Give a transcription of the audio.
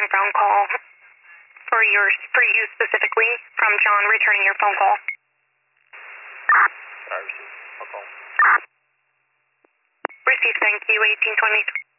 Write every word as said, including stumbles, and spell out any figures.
return phone call for yours, for you specifically, from John returning your phone call. I received a call. Received, thank you, eighteen twenty.